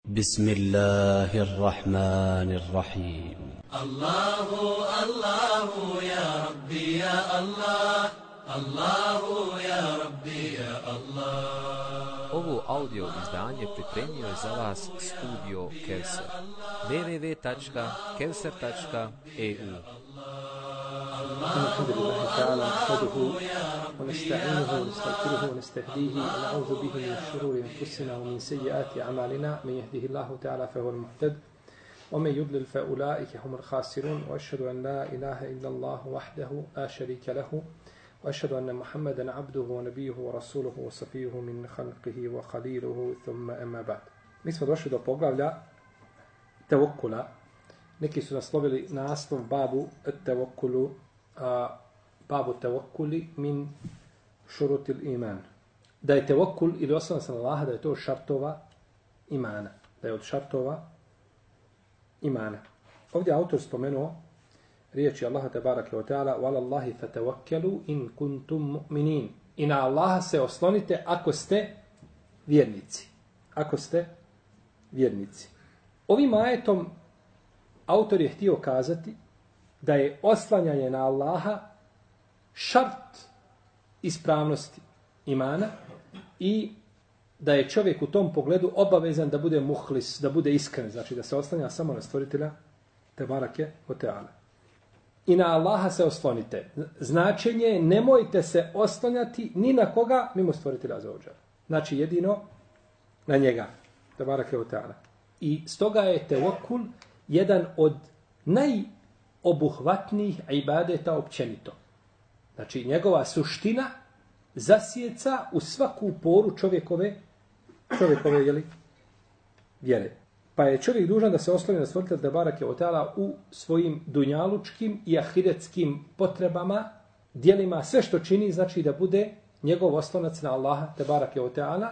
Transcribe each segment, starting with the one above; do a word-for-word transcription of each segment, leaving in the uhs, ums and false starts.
بسم الله الرحمن الرحيم الله الله يا ربي يا الله الله يا ربي يا الله. Ovo audio izdanje pripremio je za vas studio Kevser. w w w tačka kevser tačka e u الحمد لله تعالى نحمده ونستعينه ونستغفره ونستهديه ونعوذ به من شرور انفسنا ومن سيئات اعمالنا من يهده الله تعالى فهو المهتد ومن يضلل فاولئك هم الخاسرون واشهد ان لا اله الا الله وحده لا شريك له واشهد ان محمدا عبده ونبيه ورسوله وصفيه من خلقه وخليله ثم اما بعد. Mi smo došli do poglavlja tevokkula. Neki su naslovili naslov babu tevokkulu, a babu tevokkuli min šurutil iman. Da je tevokkul ili osnovan na Allaha, da je to šartova imana. Da je od šartova imana. Ovdje autor spomenuo riječi Allaha tebarake wa ta'ala وَعَلَى اللَّهِ فَتَوَكَّلُوا إِن كُنْتُمْ مُؤْمِنِينَ. I na Allaha se oslonite ako ste vjernici. Ako ste vjernici. Ovim ajetom autor je htio kazati da je oslanjanje na Allaha šart ispravnosti imana i da je čovjek u tom pogledu obavezan da bude muhlis, da bude iskren, znači da se oslanja samo na stvoritelja tebarake o teala. I na Allaha se oslonite. Značenje je nemojte se oslanjati ni na koga mimo stvoritelja azza. Znači jedino na njega tebarake o teala. I stoga je tevokkul jedan od najobuhvatnijih ibadeta općenito. Znači, njegova suština zasjeca u svaku poru čovjekove, čovjekove jeli, vjere. Pa je čovjek dužan da se osloni na stvoritelja tebarake o teala u svojim dunjalučkim i ahiretskim potrebama, djelima, sve što čini, znači da bude njegov oslonac na Allaha tebarake o teala,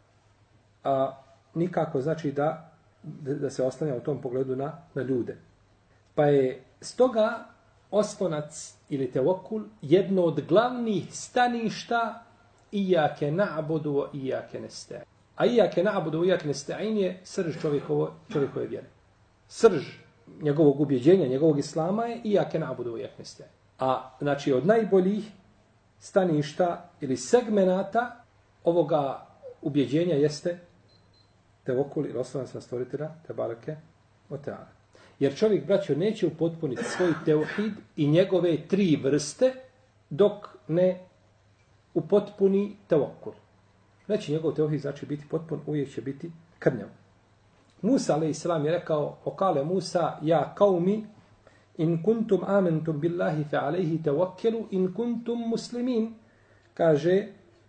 a nikako znači da da se oslanja u tom pogledu na, na ljude. Pa je stoga oslonac ili tevokkul jedno od glavnih staništa ijake na'budu i ijake nesta'in. A ijake na'budu i ijake nesta'in je srž čovjekovo, čovjekove vjere. Srž njegovog ubjeđenja, njegovog islama je ijake na'budu i ijake nesta'in. A znači od najboljih staništa ili segmenata ovoga ubjeđenja jeste tevokkul ili oslonac na stvoritelja tebarake o teala. Jer čovjek, braćo, neće upotpuniti svoj teuhid i njegove tri vrste dok ne upotpuni tevokkul. Znači njegov teuhid znači biti potpun, uvijek će biti krnjav. Musa alejhi je rekao: "Okale Musa ja kaumi in kuntum amantum billahi fa alayhi tawakkelu in kuntum muslimin." Kaže: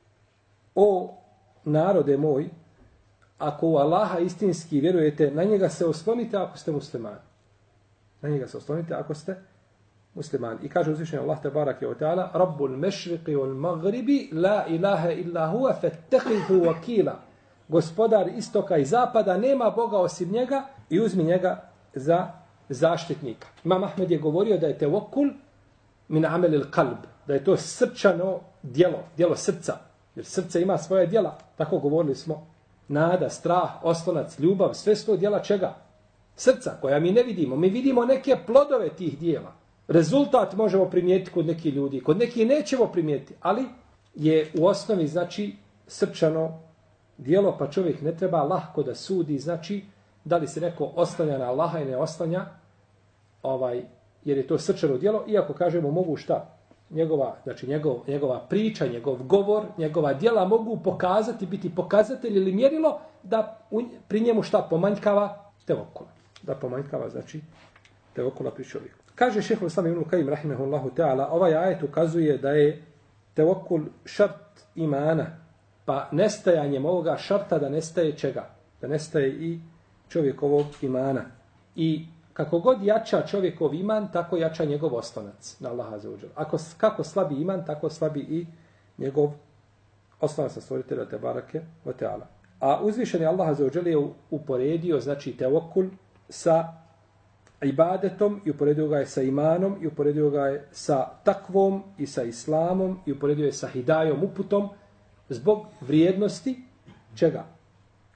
"O narode moj, ako u Allaha istinski vjerujete, na njega se oslonite ako ste muslimani." Na njega se oslonite ako ste muslimani. I kaže uzvišeni Allah tebarake o ta'ala: "Rabbul mešriqi wal maghribi la ilaha illa huwa fattakhidhu wakila." Gospodar istoka i zapada, nema Boga osim njega i uzmi njega za zaštitnika. Imam Ahmed je govorio da je tevokkul min amelil qalb, da je to srčano djelo, djelo srca. Jer srce ima svoje djela, tako govorili smo. Nada, strah, oslonac, ljubav, sve sto djela čega? Srca, koja mi ne vidimo. Mi vidimo neke plodove tih djela. Rezultat možemo primijetiti kod nekih ljudi, kod nekih nećemo primijetiti, ali je u osnovi, znači, srčano djelo, pa čovjek ne treba lahko da sudi, znači, da li se neko oslanja na Allaha i ne oslanja, ovaj, jer je to srčano djelo, iako kažemo mogu šta? Njegova, znači njegov, njegova priča, njegov govor, njegova djela mogu pokazati, biti pokazatelj ili mjerilo da u, pri njemu šta pomanjkava tevokkula. Da pomanjkava, znači, tevokkula pri čovjeku. Kaže šejhul islam ibn Kajim rahimehullahu ta'ala, ovaj ajet ukazuje da je tevokkul šart imana, pa nestajanjem ovoga šarta da nestaje čega? Da nestaje i čovjekovog imana. I kako god jača čovjekov iman, tako jača njegov oslonac na Allaha azza wa dželle. Ako kako slabi iman, tako slabi i njegov oslonac na stvoritelja tebarake ve teala. A uzvišeni Allah azza wa dželle je uporedio, znači, tevokkul sa ibadetom i uporedio ga je sa imanom i uporedio ga je sa takvom i sa islamom i uporedio je sa hidajom, uputom zbog vrijednosti čega?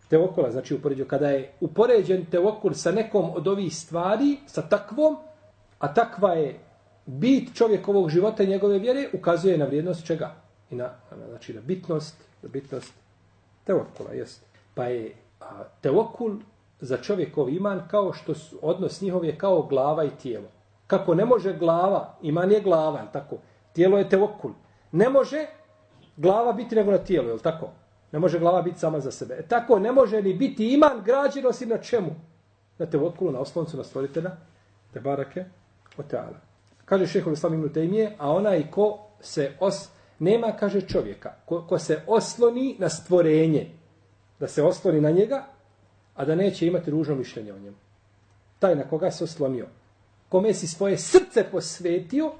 Tevokula, znači upoređio. Kada je upoređen tevokul sa nekom od ovih stvari, sa takvom, a takva je bit čovjekovog života i njegove vjere, ukazuje na vrijednost čega? I na, znači, na bitnost, na bitnost tevokula, jest. Pa je a, tevokul za čovjekov iman kao što su, odnos njihov je kao glava i tijelo. Kako ne može glava, iman je glava, tako? Tijelo je tevokul. Ne može glava biti nego na tijelu, je li tako? Ne može glava biti sama za sebe. E tako ne može ni biti iman građen osim na čemu? Na tevokulu, na osloncu, na stvoritelja, te barake, o teala. Kaže šejhul islam ibn Tejmije, a onaj ko se os... Nema, kaže čovjeka, ko, ko se osloni na stvorenje, da se osloni na njega, a da neće imati ružno mišljenje o njemu. Taj na koga se oslonio. Kome si svoje srce posvetio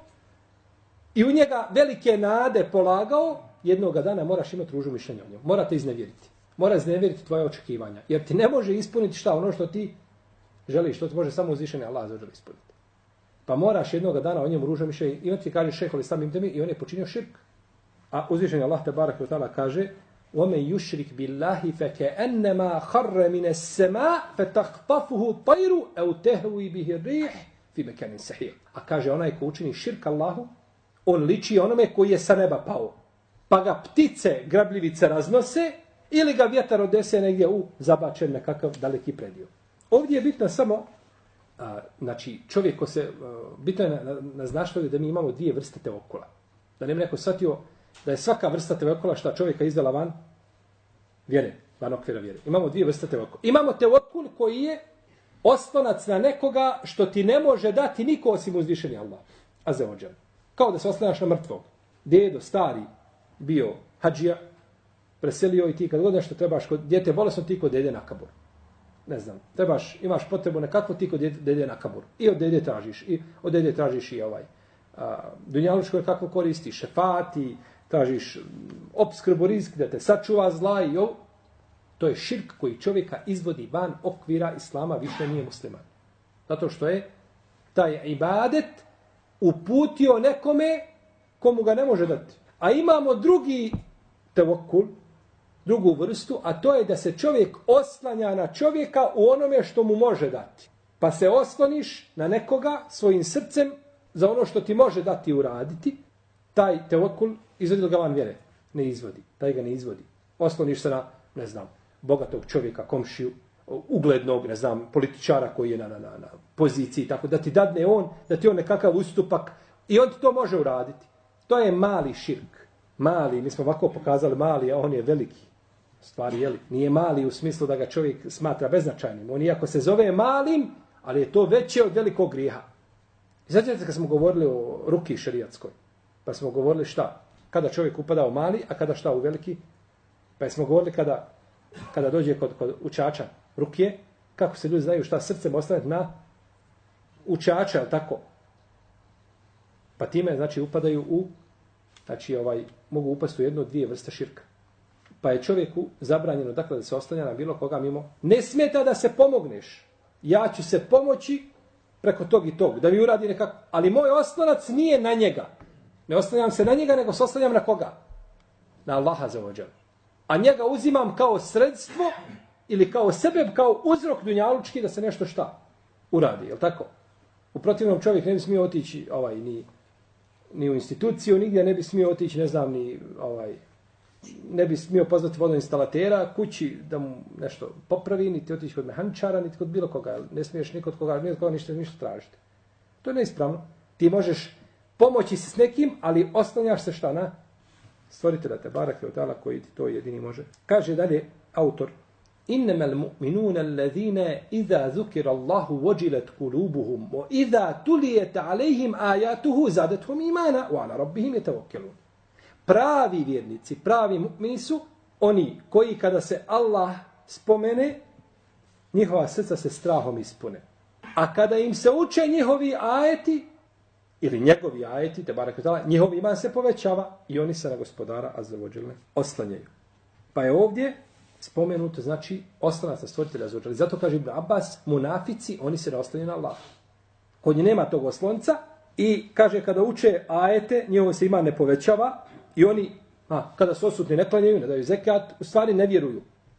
i u njega velike nade polagao, jednoga dana moraš imati ružno mišljenje o njemu. Morate iznevjeriti. Mora iznevjeriti tvoje očekivanja. Jer ti ne može ispuniti šta? Ono što ti želiš, što ti može samo uzvišeni Allah zađer ispuniti. Pa moraš jednoga dana o njemu ružno mišljenje. I on ti kaže šejhul islam ibn Tejmije i on je počinio širk. A uzvišeni Allah te barek ve taala kaže: "وَمَنْ يُشْرِكْ بِاللَّهِ فَكَأَنَّمَا خَرَّ مِنَ السَّمَاءِ فَتَخْطَفُهُ الطَّيْرُ أَوْ تَهْوِي بِهِ الرِّيحُ فِي مَكَانٍ سَحِيقٍ." A kaže onaj ko učini širk Allahu, on liči onome koji je sa neba pao. Pa ga ptice grabljivice raznose ili ga vjetar odnese negdje u zabačen nekakav daleki predio. Ovdje je bitno samo a, znači čovjek ko se a, bitno je naznačiti da mi imamo dvije vrste tevokula. Da ne bi neko shvatio da je svaka vrsta tevokula šta čovjeka izdala van vjere, van okvira vjere. Imamo dvije vrste tevokula. Imamo tevokul koji je oslonac na nekoga što ti ne može dati niko osim uzvišeni Allah. Azza wa džal. Kao da se oslanjaš na mrtvog. Dedo, stari, bio hadžija, preselio i ti kad god nešto trebaš kod djete bolesno, ti kod dede na kabur. Ne znam, trebaš, imaš potrebu nekako, ti kod dede na kabur. I od dede tražiš, i od dede tražiš i ovaj a, dunjalučko je kako koristiš, šefati, tražiš opskrbu rizk, da te sačuva zla i ovo. To je širk koji čovjeka izvodi van okvira islama, više nije musliman. Zato što je taj ibadet uputio nekome komu ga ne može dati. A imamo drugi tevokul, drugu vrstu, a to je da se čovjek oslanja na čovjeka u onome što mu može dati. Pa se osloniš na nekoga svojim srcem za ono što ti može dati i uraditi, taj tevokul izvodi ga van vjere? Ne izvodi. Taj ga ne izvodi. Osloniš se na, ne znam, bogatog čovjeka, komšiju, uglednog, ne znam, političara koji je na, na, na, na poziciji, tako da ti dadne on, da ti on nekakav ustupak i on ti to može uraditi. To je mali širk. Mali, mi smo ovako pokazali mali, a on je veliki. Stvari, jeli? Nije mali u smislu da ga čovjek smatra beznačajnim. On iako se zove malim, ali je to veće od velikog grijeha. I znači kad smo govorili o ruki šerijatskoj, pa smo govorili šta? Kada čovjek upada u mali, a kada šta u veliki? Pa smo govorili kada, kada dođe kod, kod učača rukije, kako se ljudi znaju šta srcem ostaviti na učača, ali tako? Pa time, znači, upadaju u, znači, ovaj, mogu upasti u jednu od dvije vrste širka. Pa je čovjeku zabranjeno, dakle, da se oslanja na bilo koga mimo. Ne smeta da se pomogneš. Ja ću se pomoći preko tog i tog, da mi uradi nekako. Ali moj oslonac nije na njega. Ne oslanjam se na njega, nego se oslanjam na koga? Na Allaha azza wa dželle. A njega uzimam kao sredstvo ili kao sebe, kao uzrok dunjalučki da se nešto šta uradi, je li tako? U protivnom čovjek ne bi smio otići ovaj, ni, ni u instituciju, nigdje ne bi smio otići, ne znam, ni ovaj, ne bi smio pozvati vodoinstalatera kući da mu nešto popravi, niti otići kod mehaničara, niti kod bilo koga. Ne smiješ nikod koga, nikod koga ništa, ništa tražiti. To je neispravno. Ti možeš pomoći se s nekim, ali oslanjaš se šta na stvoritelja te barake od Allah koji ti to jedini može. Kaže dalje autor: Innamal mu'minuna alladhina idha zukira Allahu wajilat qulubuhum wa idha tuliyat alayhim ayatuhu zadatuhum imana wa ala rabbihim yatawakkalun. Pravi vjernici, pravi mu'mini su oni koji kada se Allah spomene, njihova srca se strahom ispune. A kada im se uče njihovi ajeti, ili njegovi ajeti, te barek utala, njihov iman se povećava i oni se na gospodara azza wa dželle oslanjaju. Pa je ovdje spomenuto, znači, oslanac na stvoritelja azza wa dželle. Zato kaže Ibn Abbas, munafici, oni se ne oslanjaju na Allah. Kod nje nema tog oslonca i kaže kada uče ajete, njihov se iman ne povećava i oni, a, kada su osutni, ne klanjaju, ne daju zekat, u stvari ne vjeruju.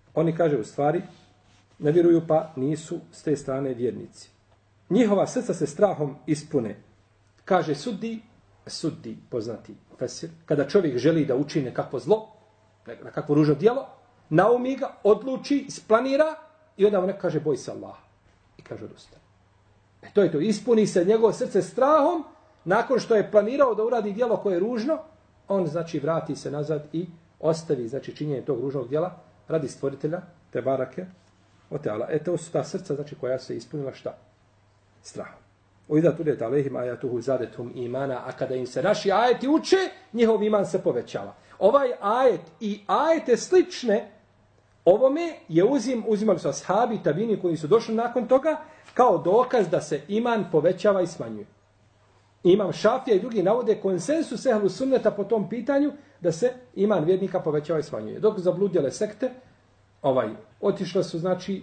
Oni, kaže, u stvari, ne vjeruju pa nisu s te strane vjernici. Njihova srca se strahom ispune. Kaže suddi, suddi, poznati fesir, kada čovjek želi da učini nekakvo zlo, nekakvo ružno djelo, naumi ga, odluči, isplanira i onda mu ne kaže boj se Allaha. I kaže odustane. E to je to, ispuni se njegovo srce strahom, nakon što je planirao da uradi djelo koje je ružno, on znači vrati se nazad i ostavi znači činjenje tog ružnog djela radi stvoritelja, te barake, o teala. E to su ta srca znači koja se ispunila šta? Strahom. O iza tudet alehim ajatuhu zadetum imana, a kada im se naši ajeti uče, njihov iman se povećava. Ovaj ajet i ajete slične ovome je uzim, uzimali su ashabi i tabini koji su došli nakon toga kao dokaz da se iman povećava i smanjuje. Imam Šafija i drugi navode konsensus ehlu sunneta po tom pitanju da se iman vjernika povećava i smanjuje. Dok zabludjele sekte, ovaj, otišle su znači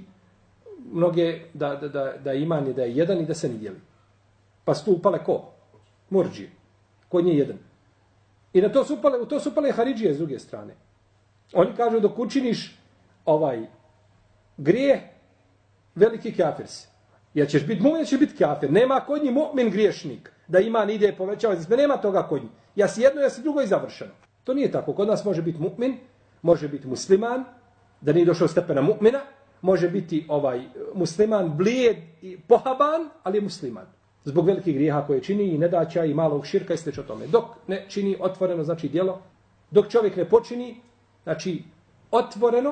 mnoge da, da, da, da iman je da je jedan i da se ne dijeli. Pa su tu upale ko? Murđije. Kod nje jedan. I na to su upale, u to su upale haridžije s druge strane. Oni kažu dok učiniš ovaj grije, veliki kafir si. Jer ćeš biti mu'min, ćeš biti kafir. Nema kod njih mu'min griješnik. Da iman ide povećava. Nema toga kod njih. Ja si jedno, ja si drugo i završeno. To nije tako. Kod nas može biti mu'min, može biti musliman, da nije došao stepena mu'mina, može biti ovaj musliman blijed i pohaban, ali je musliman. Zbog velikih grijeha koje čini i nedaća i malog širka i slično tome. Dok ne čini otvoreno, znači djelo, dok čovjek ne počini, znači otvoreno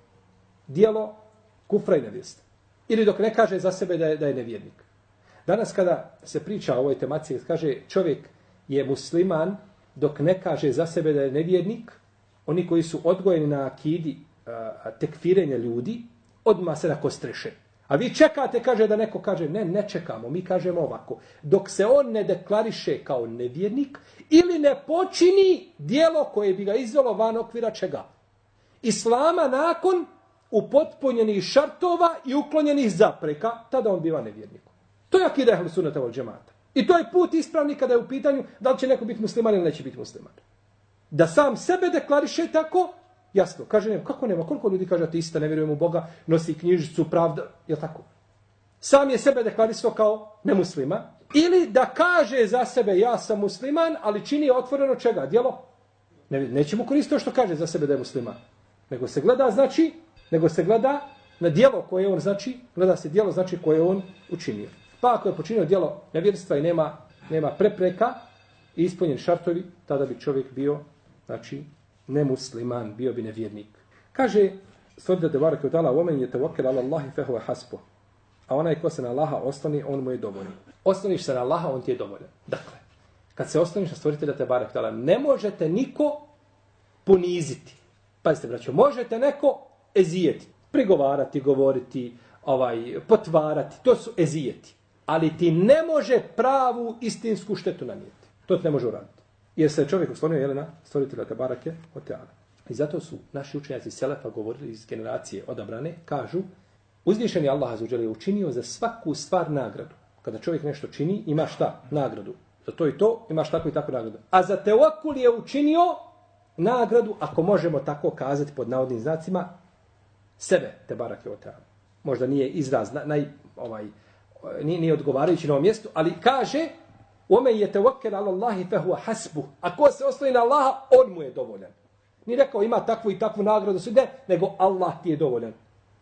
djelo kufra i nevjesta. Ili dok ne kaže za sebe da je, da je nevjernik. Danas kada se priča o ovoj temaciji, kaže čovjek je musliman dok ne kaže za sebe da je nevjernik, oni koji su odgojeni na akidi a, tekfirenja ljudi, odmah se nakostreše. A vi čekate, kaže da neko kaže, ne, ne čekamo, mi kažemo ovako. Dok se on ne deklariše kao nevjernik ili ne počini djelo koje bi ga izvelo van okvira čega? Islama nakon upotpunjenih šartova i uklonjenih zapreka, tada on biva nevjernikom. To je akida ehlu sunneta vel džemata. I to je put ispravni kada je u pitanju da li će neko biti musliman ili neće biti musliman. Da sam sebe deklariše tako, jasno, kaže nema, kako nema, koliko ljudi kaže ateista, ne vjerujem u Boga, nosi knjižicu, pravda, je tako? Sam je sebe deklarisao kao nemuslima, ili da kaže za sebe ja sam musliman, ali čini otvoreno čega, djelo? Ne, neće mu koristiti to što kaže za sebe da je musliman. Nego se gleda, znači, nego se gleda na djelo koje on znači, gleda se djelo znači koje on učinio. Pa ako je počinio djelo nevjerstva i nema, nema prepreka i ispunjen šartovi, tada bi čovjek bio, znači, nemusliman, bio bi nevjernik. Kaže, stvoritelj tebareke ve taala, "Omen yatawakkal ala Allahi fa huwa hasbuh." A onaj ko se na Allaha osloni, on mu je dovoljan. Osloniš se na Allaha, on ti je dovoljan. Dakle, kad se osloniš na stvoritelja tebareke ve taala, ne možete niko poniziti. Pazite, braćo, možete neko ezijeti, prigovarati, govoriti, ovaj, potvarati, to su ezijeti. Ali ti ne može pravu istinsku štetu nanijeti. To ti ne može uraditi. Jer se čovjek oslonio je na stvoritelja tebareke ve taala. I zato su naši učenjaci selefa govorili iz generacije odabrane, kažu, uzvišeni Allah azza wa jalla je učinio za svaku stvar nagradu. Kada čovjek nešto čini, ima šta? Nagradu. Za to i to imaš tako i tako nagradu. A za teokul je učinio nagradu, ako možemo tako kazati pod navodnim znacima, sebe tebareke ve taala. Možda nije izraz naj ovaj nije, nije odgovarajući na ovom mjestu, ali kaže "Omen yatawakkal ala Allahi fa huwa hasbuh." Ako se osloni na Allaha, on mu je dovoljan. Ni rekao ima takvu i takvu nagradu sve, nego Allah ti je dovoljan.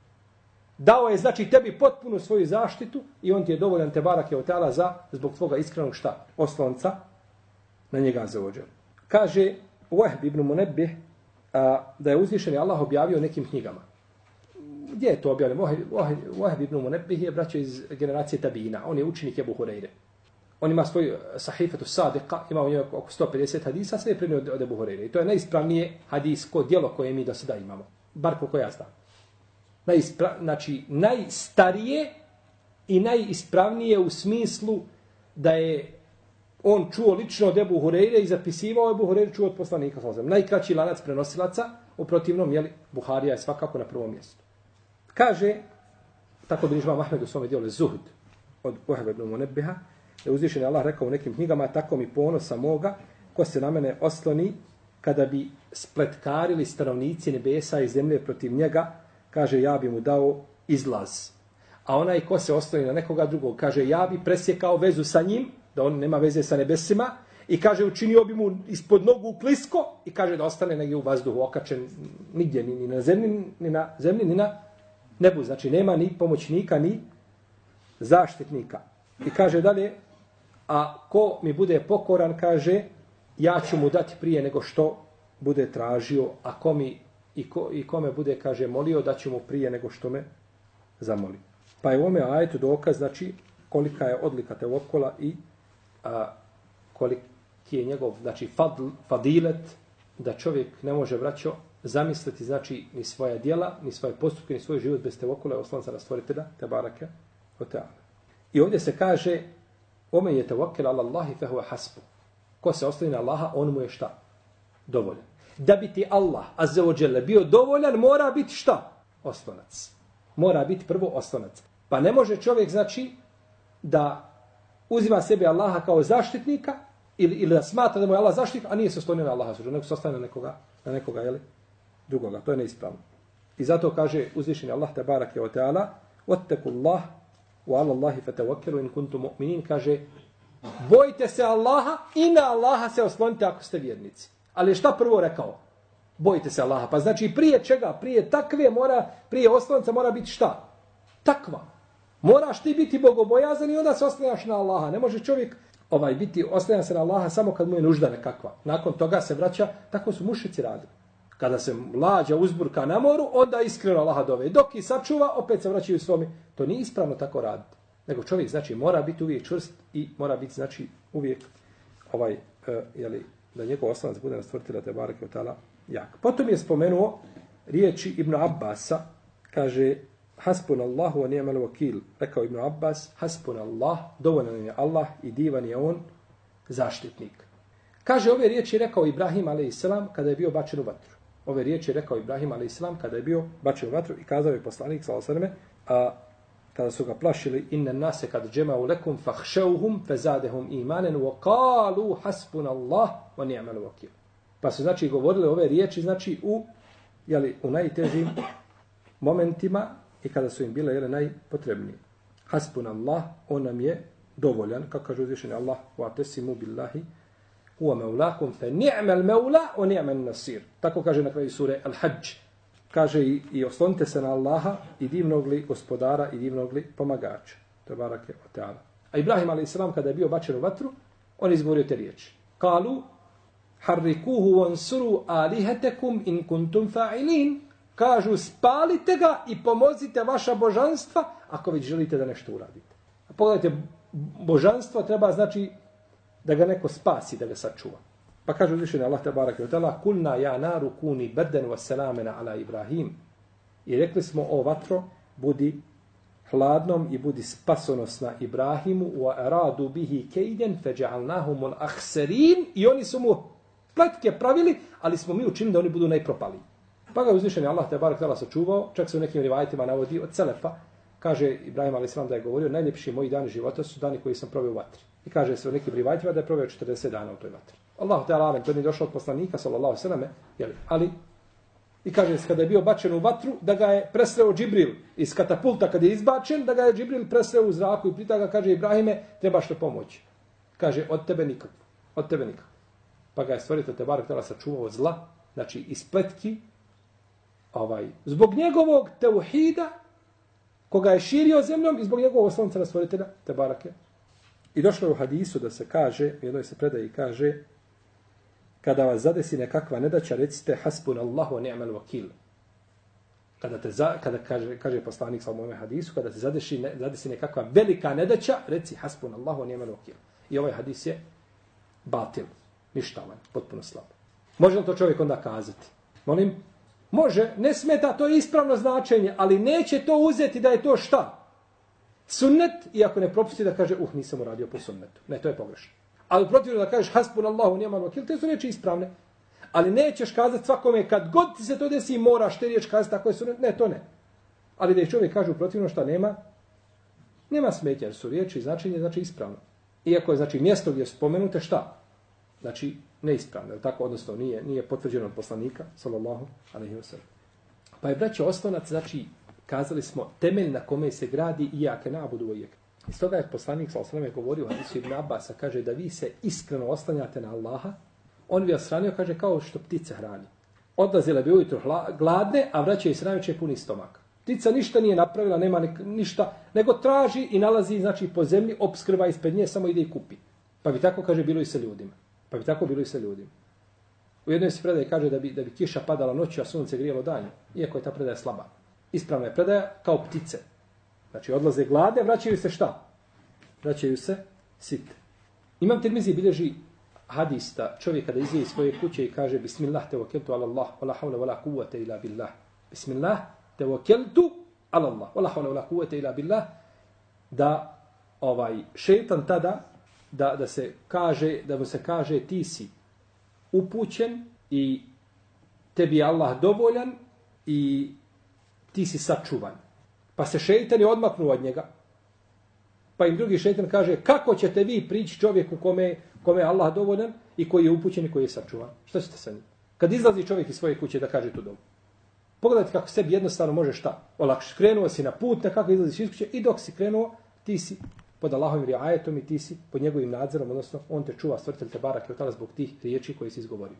Dao je znači tebi potpunu svoju zaštitu i on ti je dovoljan tebareke ve taala za zbog tvoga iskrenog šta? Oslonca na njega azza. Kaže Wahb ibn Munabbih da je uzvišeni Allah objavio nekim knjigama. Gdje je to objavljeno? Wahb ibn Munabbih je braćo iz generacije tabina. On je učenik Ebu Hurajre. On ima svoj sahifatu sadiqa, ima u njoj oko sto pedeset hadisa, sve je prenio od, od Ebu Hurajre. I to je najispravnije hadisko djelo koje mi do sada imamo. Bar koliko ja znam. Najispra, znači, najstarije i najispravnije u smislu da je on čuo lično od Ebu Hurajre i zapisivao Ebu Hurajre čuo od poslanika. Najkraći lanac prenosilaca, u protivnom, jeli, Buharija je svakako na prvom mjestu. Kaže, tako bilježi imam Ahmed u svome djelu Zuhd od Wahba ibn Munabbiha, da uzvišeni Allah rekao u nekim knjigama, tako mi ponosa moga, ko se na mene osloni, kada bi spletkarili stanovnici nebesa i zemlje protiv njega, kaže ja bi mu dao izlaz. A onaj ko se osloni na nekoga drugog, kaže ja bi presjekao vezu sa njim, da on nema veze sa nebesima, i kaže učinio bi mu ispod nogu klisko i kaže da ostane negdje u vazduhu okačen nigdje, ni, ni na zemlji, ni na zemlji, ni na nebu. Znači nema ni pomoćnika, ni zaštitnika. I kaže dalje, a ko mi bude pokoran, kaže, ja ću mu dati prije nego što bude tražio, a ko mi i, ko, i kome bude, kaže, molio, da ću mu prije nego što me zamoli. Pa je u ome ajetu dokaz, znači, kolika je odlika tevokola i a, koliki je njegov, znači, fadl, fadilet, da čovjek ne može, braćo, zamisliti, znači, ni svoja djela, ni svoje postupke, ni svoj život bez tevokola, oslanca na stvoritelja, te barake, o teala. I ovdje se kaže, ome je tevokel ala Allahi fehuve hasbu. Ko se osloni na Allaha, on mu je šta? Dovoljan. Da bi ti Allah, azza wa jalla, bio dovoljan, mora biti šta? Oslonac. Mora biti prvo oslonac. Pa ne može čovjek, znači, da uzima sebe Allaha kao zaštitnika ili, ili da smatra da mu je Allah zaštitnik, a nije se oslonio na Allaha, nego se oslonio na nekoga, na nekoga, jeli, drugoga. To je neispravno. I zato kaže uzvišeni Allah, tebarake o teala, ottekullah, wa ala Allahi fatawakkelu in kuntum mu'minin, kaže, bojte se Allaha i na Allaha se oslonite ako ste vjernici. Ali šta prvo rekao? Bojte se Allaha. Pa znači prije čega? Prije takve mora, prije oslonca mora biti šta? Takva. Moraš ti biti bogobojazan i onda se oslonjaš na Allaha. Ne može čovjek ovaj biti oslonjan se na Allaha samo kad mu je nužda nekakva. Nakon toga se vraća, tako su mušici radili. Kada se lađa uzburka na moru, onda iskreno Allaha dove. Dok i sačuva, opet se vraćaju svome. To nije ispravno tako raditi. Nego čovjek, znači, mora biti uvijek čvrst i mora biti, znači, uvijek ovaj, uh, jeli, da njegov oslonac bude na stvoritelja te bareke od ta'ala jak. Potom je spomenuo riječi Ibn Abbasa, kaže, hasbunallahu wa ni'mal wakil. Rekao Ibn Abbas, hasbunallah, dovoljan je Allah i divan je on zaštitnik. Kaže, ove riječi rekao Ibrahim alejselam kada je bio bačen u vatru. Ove riječi rekao Ibrahim alejselam kada je bio bačen u vatru i kazao je poslanik sallallahu alejhi ve selleme, a kada su ga plašili, inna nase kad džema'u lekum fahšauhum fezadehum imanen wa qalu hasbunallah wa ni'mal wakil. Pa su znači govorili ove riječi znači u jeli, u najtežim momentima i kada su im bile jeli, najpotrebnije. Hasbunallah, on nam je dovoljan, kako kaže uzvišeni Allah, wa tasimu billahi huwa maulakum fa ni'mal maula wa ni'mal nasir. Tako kaže na kraju sure Al-Hajj. Kaže i, i oslonite se na Allaha i divnog li gospodara i divnog li pomagača. To je barake o teala. A Ibrahim alejselam kada je bio bačen u vatru, on izgovorio te riječi. Kalu harrikuhu wansuru alihatekum in kuntum fa'ilin. Kažu spalite ga i pomozite vaša božanstva ako već želite da nešto uradite. A pogledajte, božanstvo treba znači da ga neko spasi, da ga sačuva. Pa kaže uzvišeni Allah tebareke ve teala kulna ya naru kuni bardan wa salaman ala Ibrahim. I rekli smo o vatro budi hladnom i budi spasonosna Ibrahimu wa aradu bihi kaydan faj'alnahum al-akhsarin. I oni su mu pletke pravili, ali smo mi učinili da oni budu najpropali. Pa ga uzvišeni Allah tebareke ve teala sačuvao, čak se u nekim rivajetima navodi od selefa, kaže Ibrahim alejselam da je govorio najljepši moji dani života su dani koji sam proveo u vatri. I kaže se u nekim rivajetima da je proveo četrdeset dana u toj vatri. Allahu te alem, to nije došlo od poslanika, sallallahu alejhi ve selleme, jeli, ali i kaže se kada je bio bačen u vatru, da ga je presreo Džibril iz katapulta kada je izbačen, da ga je Džibril presreo u zraku i prita ga kaže Ibrahime, trebaš li pomoći? Kaže, od tebe nikako, od tebe nikako. Pa ga je stvoritelj te barek tela sačuvao od zla, znači ispletki, ovaj, zbog njegovog teuhida, koga je širio zemljom i zbog njegovog oslonca na stvoritelja te barake. I došlo je u hadisu da se kaže, u jednoj se predaji kaže, kada vas zadesi nekakva nedaća, recite hasbunallahu wa ni'mal wakil. Kada te za, kada kaže kaže poslanik sa mojom hadisu, kada se zadesi ne, zadesi nekakva velika nedaća, reci hasbunallahu wa ni'mal wakil. I ovaj hadis je batil, ništavan, potpuno slab. Može li to čovjek onda kazati? Molim, može, ne smeta, to je ispravno značenje, ali neće to uzeti da je to šta? Sunnet, iako ne propusti da kaže, uh, nisam uradio po sunnetu. Ne, to je pogrešno. Ali protivno da kažeš hasbunallahu ni'mal wakil, te su riječi ispravne. Ali nećeš kazati svakome, kad god ti se to desi, moraš te riječi kazati, tako je sunnet. Ne, to ne. Ali da ih čovjek kaže protivno šta nema, nema smetnja, jer su riječi i značenje, znači ispravno. Iako je, znači, mjesto gdje spomenute šta? Znači, neispravno, tako, odnosno nije, nije potvrđeno od poslanika, sallallahu alejhi ve sellem. Pa je, braćo, oslonac, znači, kazali smo, temelj na kome se gradi i jake nabudu uvijek. Iz toga je poslanik sallallahu alejhi ve sellem govorio u hadisu Ibn Abasa, kaže da vi se iskreno oslanjate na Allaha, on bi vas hranio, kaže, kao što ptice hrani. Odlazile bi ujutro gladne, a vraćaju se najveće puni stomak. Ptica ništa nije napravila, nema ništa, nego traži i nalazi, znači, po zemlji, opskrba ispred nje, samo ide i kupi. Pa bi tako, kaže, bilo i sa ljudima. Pa bi tako bilo i sa ljudima. U jednoj se predaje kaže da bi, da bi kiša padala noću, a sunce grijelo danju, iako je ta predaja slaba. Ispravna je predaja kao ptice. Znači, odlaze gladne, vraćaju se šta? Vraćaju se site. Imam Tirmizi bilježi hadis da čovjek kada izije iz svoje kuće i kaže Bismillah tevakkeltu ala Allah, wa la hawla wa la kuvvete ila billah. Bismillah tevakkeltu ala Allah, wa la hawla wa la kuvvete ila billah. Da ovaj šejtan tada, da, da se kaže, da mu se kaže ti si upućen i tebi je Allah dovoljan i ti si sačuvan. Pa se šejtan je odmaknuo od njega. Pa im drugi šejtan kaže, kako ćete vi prići čovjeku kome, kome je Allah dovoljan i koji je upućen i koji je sačuvan? Što ćete sa njim? Kad izlazi čovjek iz svoje kuće da kaže tu domu. Pogledajte kako sebi jednostavno može šta. Olakš, krenuo si na put, nekako izlaziš iz kuće i dok si krenuo, ti si pod Allahovim riajetom i ti si pod njegovim nadzorom, odnosno on te čuva, stvrtelj te barak i otala zbog tih riječi koje si izgovorio.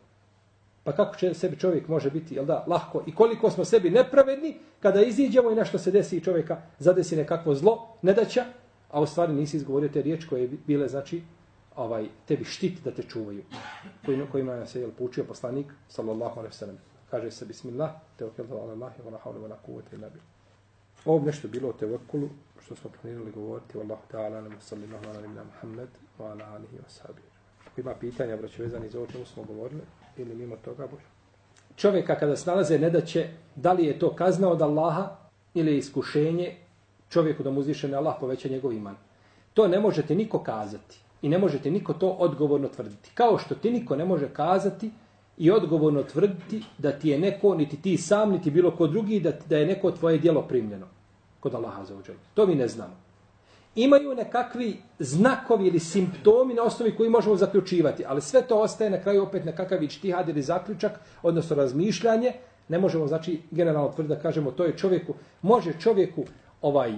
Pa kako će sebi čovjek može biti, jel da, lahko i koliko smo sebi nepravedni kada iziđemo i nešto se desi i čovjeka zadesi nekakvo zlo, nedaća, a u stvari nisi izgovorio te riječi koje bile, znači, ovaj, tebi štit da te čuvaju. Kojima, kojima je se jel, poučio poslanik, sallallahu alejhi ve sellem. Kaže se bismillah, tevakkeltu ala Allah, wa la hawla wa la kuvvete illa billah. Ovo nešto bilo o tevakkulu, što smo planirali govoriti, wallahu ta'ala, alam sallallahu ala nabina Muhammed, wa ala alihi wa sahbihi. Ako ima pitanja, braćo, vezani za ovo čemu smo govorili, ili mimo toga, bože. Čovjeka kada se nalaze nedaće, da li je to kazna od Allaha ili je iskušenje čovjeku da mu uzvišeni Allah poveća njegov iman. To ne možete niko kazati i ne možete niko to odgovorno tvrditi. Kao što ti niko ne može kazati i odgovorno tvrditi da ti je neko, niti ti sam, niti bilo ko drugi, da, da je neko tvoje djelo primljeno kod Allaha za uđelu. To mi ne znamo. Imaju nekakvi znakovi ili simptomi na osnovi koji možemo zaključivati, ali sve to ostaje na kraju opet nekakav ičtihad ili zaključak, odnosno razmišljanje. Ne možemo, znači, generalno tvrditi da kažemo to je čovjeku, može čovjeku ovaj a,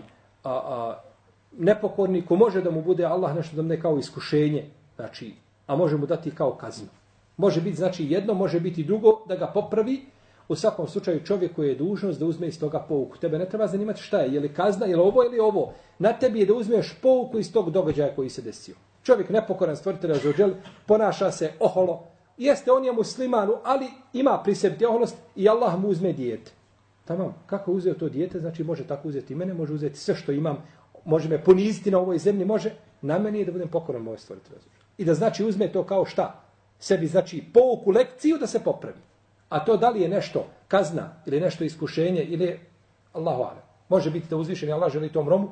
a, nepokorniku, može da mu bude Allah nešto da mu ne kao iskušenje, znači, a može mu dati kao kaznu. Može biti, znači, jedno, može biti drugo, da ga popravi. U svakom slučaju čovjeku je dužnost da uzme iz toga pouku. Tebe ne treba zanimati šta je, je li kazna, je li ovo ili ovo. Na tebi je da uzmeš pouku iz tog događaja koji se desio. Čovjek nepokoran, stvoritelj Azza ponaša se oholo. Jeste, on je musliman, ali ima pri sebi oholost i Allah mu uzme dijete. Tamam, kako je uzeo to dijete, znači može tako uzeti i mene, može uzeti sve što imam, može me poniziti na ovoj zemlji, može. Na meni je da budem pokoran moj stvoritelj Azza. I da znači uzme to kao šta? Sebi znači pouku, lekciju da se popravi. A to da li je nešto kazna ili nešto iskušenje ili Allahu alem. Može biti da uzvišeni Allah želi tom romu,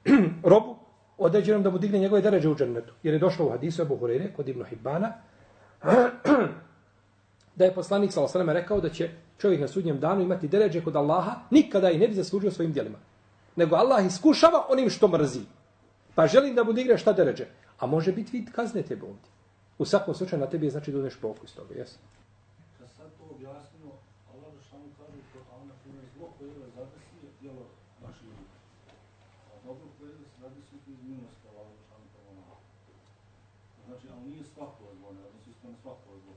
robu određenom da mu digne njegove deređe u džennetu. Jer je došlo u hadisu Ebu Hurajre kod Ibn Hibana da je poslanik sallallahu alejhi ve sellem rekao da će čovjek na sudnjem danu imati deređe kod Allaha, nikada i ne bi zaslužio svojim djelima. Nego Allah iskušava onim što mrzi. Pa želim da mu digne šta deređe. A može biti vid kazne tebe ovdje. U svakom slučaju na tebi je znači da uzmeš pouku iz toga, jesu? Objasnimo, Allah Žešanu kaže u Koranu, na primjer, zlo koje je zadesi je djelo naših ljudi. A dobro koje je zadesi iz milosti Allah Žešanu prvo nama. Znači, ali nije svako zlo, ne odnosi se na svako zlo.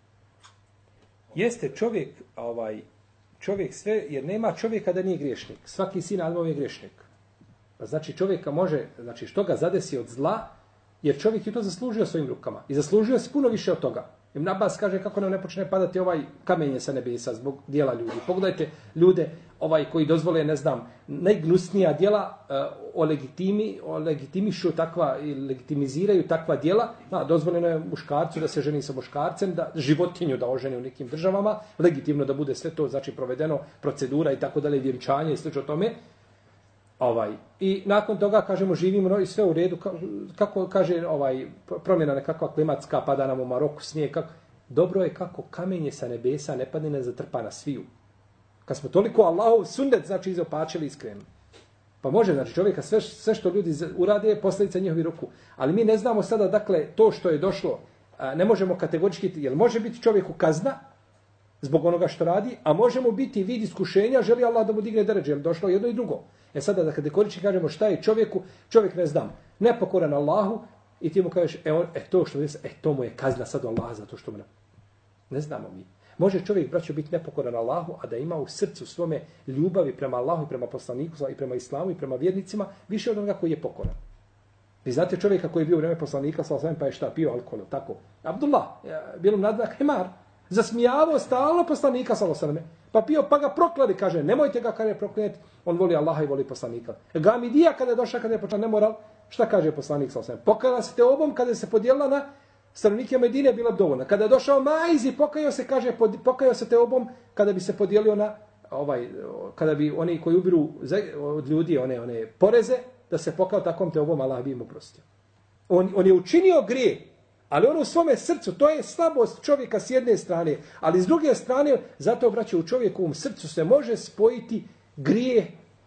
Jeste čovjek, ovaj, čovjek sve, jer nema čovjeka da nije griješnik. Svaki sin Adamov je griješnik. Pa znači čovjeka može, znači što ga zadesi od zla, jer čovjek je to zaslužio svojim rukama. I zaslužio se puno više od toga. Ibn Abbas kaže kako nam ne počne padati ovaj kamenje sa nebesa zbog dijela ljudi. Pogledajte ljude ovaj koji dozvole, ne znam, najgnusnija djela uh, o legitimi, o legitimišu takva i legitimiziraju takva djela. Da, dozvoljeno je muškarcu da se ženi sa muškarcem, da životinju da oženi u nekim državama, legitimno da bude sve to, znači provedeno procedura i tako dalje, vjenčanje i slično tome. Ovaj i nakon toga kažemo živimo i sve u redu, kako kaže ovaj promjena nekakva klimatska, pada nam u Maroku snijeg, kako dobro je kako kamenje sa nebesa ne padne, ne zatrpa na sviju. Kad smo toliko Allahov sunnet znači izopačili iskreno. Pa može znači čovjeka sve sve što ljudi urade je posljedica njihovih ruku, ali mi ne znamo sada dakle to što je došlo, ne možemo kategorički, jel može biti čovjeku kazna zbog onoga što radi, a možemo biti vid iskušenja, želi Allah da mu digne deređe, jer došlo jedno i drugo. E sada da kategorički kažemo šta je čovjeku, čovjek ne znam, nepokoran Allahu i ti mu kažeš, e, on, e to što je, e to mu je kazna sad Allah zato što mu ne... Ne znamo mi. Može čovjek, braćo, biti nepokoran Allahu, a da ima u srcu svome ljubavi prema Allahu i prema poslaniku i prema islamu i prema vjernicima više od onoga koji je pokoran. Vi znate čovjeka koji je bio u vreme poslanika, pa je šta, pio alkohol, tako. Abdullah, bilo mu nadnak Himar, zasmijavao stalno poslanika, pa pio, pa ga proklali, kaže, nemojte ga kada je proklinjeti, on voli Allaha i voli poslanika. Gamidija kada je došla, kada je počela nemoral, šta kaže poslanik, pokajala se te obom kada se podijelila na stanovnike Medine, bila bi dovoljna. Kada je došao Maiz i pokajao se, kaže, pokajao se te obom kada bi se podijelio na, ovaj, kada bi oni koji ubiru od ljudi one, one poreze, da se pokao takom te obom, Allah bi im oprostio. On, on je učinio grije, ali on u svome srcu, to je slabost čovjeka s jedne strane, ali s druge strane, zato braće, u čovjekovom srcu se može spojiti grije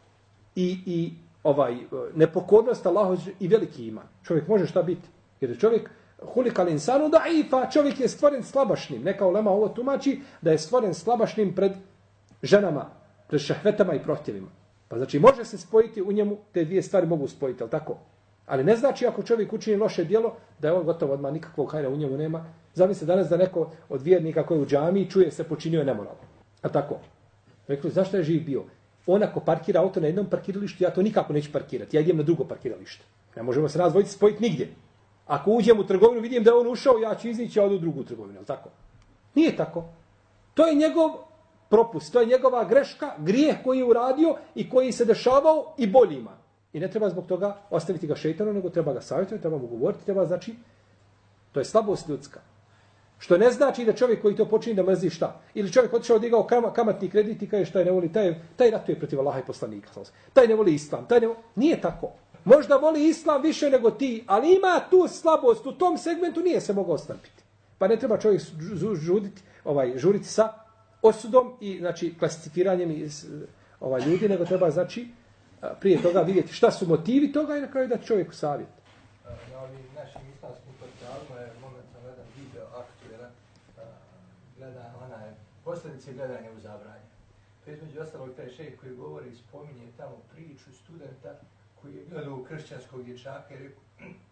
i, i ovaj nepokornost Allahu i veliki iman. Čovjek može šta biti? Jer je čovjek hulikal insanu daifa, čovjek je stvoren slabašnim. Neka ulema ovo tumači da je stvoren slabašnim pred ženama, pred šahvetama i prohtjevima. Pa znači može se spojiti u njemu, te dvije stvari mogu spojiti, ali tako? Ali ne znači ako čovjek učini loše djelo, da je on gotovo odmah nikakvog hajra u njemu nema. Zamislite danas da neko od vjernika koji je u džamiji čuje se počinio je nemoral. A tako? Rekli, zašto je živ bio? On ako parkira auto na jednom parkiralištu, ja to nikako neću parkirati. Ja idem na drugo parkiralište. Ne možemo se nas dvojice spojiti nigdje. Ako uđem u trgovinu, vidim da je on ušao, ja ću izići, ja odu u drugu trgovinu. Ali tako? Nije tako. To je njegov propust, to je njegova greška, grijeh koji je uradio i koji se dešavao i boljima. I ne treba zbog toga ostaviti ga šejtanu, nego treba ga savjetovati, treba mu govoriti, treba znači, to je slabost ljudska. Što ne znači da čovjek koji to počini da mrzi šta. Ili čovjek otišao odigao kamatni kredit i kaže šta je ne voli, taj, taj ratuje protiv Allaha i poslanika. Taj ne voli islam, taj ne voli... Nije tako. Možda voli islam više nego ti, ali ima tu slabost, u tom segmentu nije se mogao ostaviti. Pa ne treba čovjek žuditi, ovaj, žuriti sa osudom i znači klasificiranjem iz, ovaj, ljudi, nego treba znači prije toga vidjeti šta su motivi toga i na kraju dati čovjeku savjet. Na ovim našim islamskim portalima je momentalno jedan video aktuelan, gleda onaj posljedice gledanja u zabranje. To je između ostalog taj šejh koji govori i spominje tamo priču studenta koji je gledao u kršćanskog dječaka i rekao,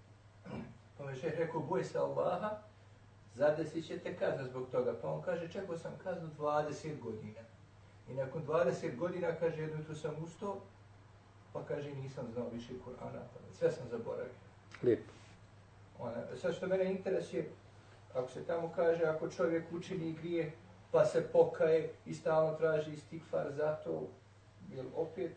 pa me šejh rekao, boj se Allaha, zadesit ćete kaznu zbog toga. Pa on kaže, čekao sam kaznu dvadeset godina. I nakon dvadeset godina, kaže, jednu tu sam ustao, pa kaže, nisam znao više Kur'ana, sve sam zaboravio. Lijepo. Ona, sad što mene interesuje, ako se tamo kaže, ako čovjek učini grije, pa se pokaje i stalno traži istikfar za to, jer opet,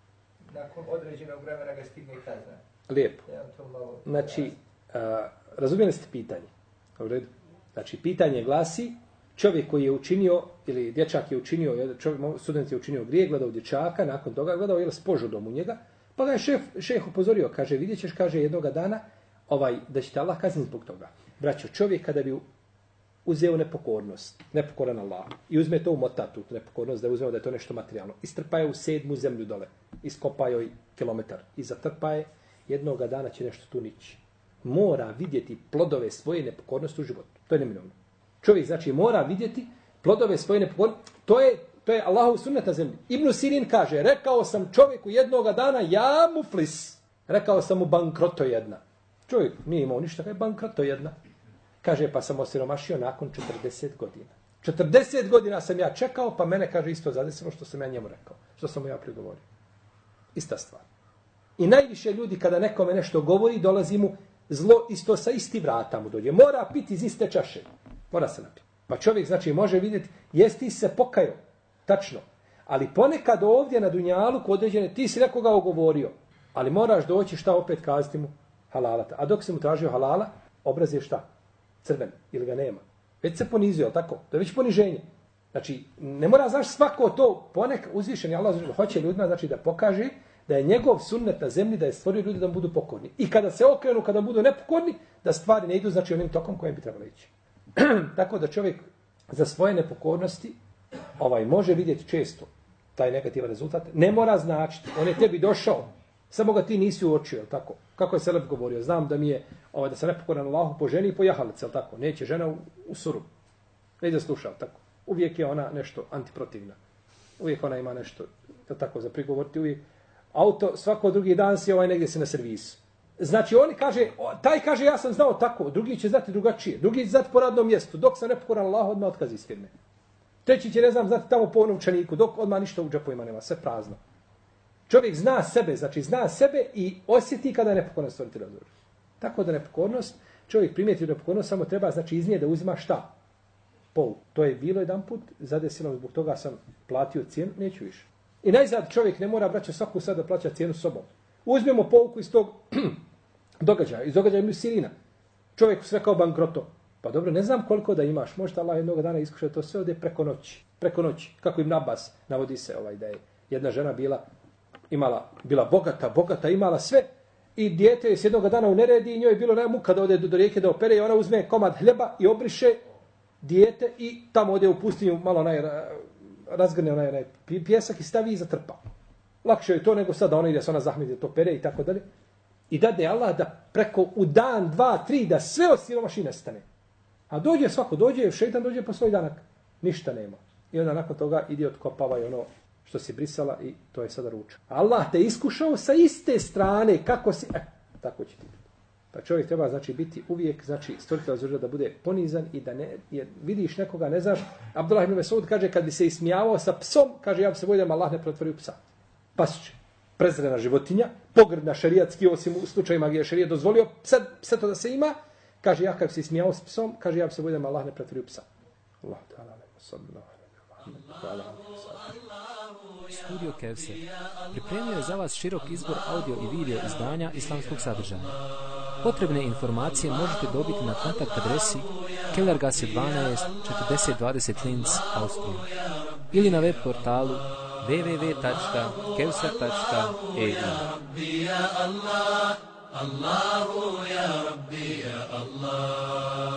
nakon određenog vremena ga stigne kazna. Lijepo. Ja to malo... Znači, a, razumijeli ste pitanje? U redu. Znači, pitanje glasi, čovjek koji je učinio, ili dječak je učinio, čovjek, student je učinio grije, gledao dječaka, nakon toga gledao je s požudom u njega, pa ga je šef, šef upozorio, kaže, vidjet ćeš, kaže, jednoga dana, ovaj, da će te Allah kazniti zbog toga. Braćo, čovjek kada bi uzeo nepokornost, nepokoran Allah, i uzme to u motatu, nepokornost, da je uzmeo da je to nešto materijalno, istrpa je u sedmu zemlju dole, iskopa joj kilometar i zatrpa je, jednoga dana će nešto tu nići. Mora vidjeti plodove svoje nepokornosti u životu. To je neminovno. Čovjek znači mora vidjeti plodove svoje nepokornosti. To je, to je Allahov sunnet na zemlji. Ibn Sirin kaže, rekao sam čovjeku jednoga dana, ja muflis. Rekao sam mu bankroto jedna. Čovjek nije imao ništa, kaj bankroto jedna. Kaže, pa sam osiromašio nakon četrdeset godina. četrdeset godina sam ja čekao, pa mene, kaže, isto zadesilo što sam ja njemu rekao. Što sam mu ja prigovorio. Ista stvar. I najviše ljudi kada nekome nešto govori, dolazi mu zlo isto sa isti vrata mu dođe. Mora piti iz iste čaše. Mora se napiti. Pa čovjek znači može vidjeti, jesi se pokajao. Tačno. Ali ponekad ovdje na dunjalu kod određene, ti si nekoga ogovorio. Ali moraš doći šta opet kazati mu halalata. A dok se mu tražio halala, obraz je šta? Crven. Ili ga nema. Već se ponizio, tako? To je već poniženje. Znači, ne mora znaš svako to ponekad uzvišen. Allah hoće ljudima znači da pokaže da je njegov sunnet na zemlji, da je stvorio ljudi da budu pokorni. I kada se okrenu, kada budu nepokorni, da stvari ne idu, znači onim tokom kojem bi trebalo ići. Tako da čovjek za svoje nepokornosti ovaj može vidjeti često taj negativan rezultat. Ne mora značiti. On je tebi došao. Samo ga ti nisi uočio, jel tako? Kako je Selef govorio? Znam da mi je, ovaj, da sam nepokoran Allahu po ženi i po jahalici, jel tako? Neće žena u, u suru. Ne da sluša, tako? uvijek je ona nešto antiprotivna. Uvijek ona ima nešto, da tako za prigovoriti, uvijek. Auto svako drugi dan si ovaj negdje se na servisu. Znači oni kaže, taj kaže ja sam znao tako, drugi će znati drugačije, drugi će znati po radnom mjestu, dok sam nepokoran Allah odmah otkaz iz firme. Treći će ne znam znati tamo po novčaniku, dok odmah ništa u džepovima nema, sve prazno. Čovjek zna sebe, znači zna sebe i osjeti kada je nepokoran stvoritelj razloži. Tako da nepokornost, čovjek primijeti nepokornost, samo treba znači iz nje da uzima šta? Pol. To je bilo jedan put, zadesilo zbog toga sam platio cijenu, neću više. I najzad čovjek ne mora braća svaku sad da plaća cijenu sobom. Uzmemo pouku iz tog događaja, iz događaja Ibn Sirina. Čovjek sve kao bankroto. Pa dobro, ne znam koliko da imaš, možda Allah jednog dana iskuša to sve ode preko noći. Preko noći, kako Ibn Abbas navodi se ovaj da je jedna žena bila imala bila bogata, bogata, imala sve i dijete je s jednog dana u neredi i njoj je bilo muka da ode do, do rijeke da opere i ona uzme komad hljeba i obriše dijete i tamo ode u pustinju malo onaj razgrne onaj, onaj pjesak i stavi i zatrpa. Lakše je to nego sad da ona ide se ona zahmeti da to pere i tako dalje. I dade Allah da preko u dan, dva, tri, da sve od siromaši nestane. A dođe svako, dođe, šeitan dođe po svoj danak. Ništa nema. I onda nakon toga ide otkopava i ono što si brisala i to je sada ruča. Allah te iskušao sa iste strane kako si... E, tako će ti biti. Pa čovjek treba znači biti uvijek, znači stvoritelj razložio da bude ponizan i da ne, jer vidiš nekoga, ne znaš. Abdullah ibn Mesud kaže kad bi se ismijavao sa psom, kaže ja bi se bojio da Allah ne pretvori u psa. Pasuće. Prezrena životinja, pogrdna šerijatski, osim u slučajima gdje je šerijat dozvolio sve, sve to da se ima, kaže ja kad bi se ismijavao s psom, kaže ja bi se bojio da Allah ne pretvori u psa. Allah ta'ala ne sallallahu Studio Kevser pripremio je za vas širok izbor audio i video izdanja islamskog sadržaja. Potrebne informacije možete dobiti na kontakt adresi Kellergasse dvanaest četrdeset dvadeset Linz, Austrija ili na web portalu w w w tačka kevser tačka e u. Allahu ya Rabbi ya Allah.